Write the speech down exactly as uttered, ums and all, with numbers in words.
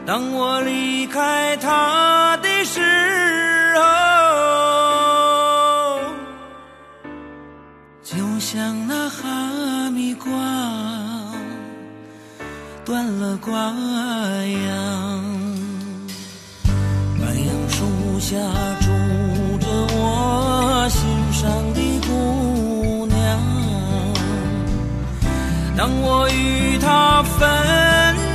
当我离开他的时候，就像那哈密瓜断了瓜秧。白杨树下住着我心上的姑娘，当我与她分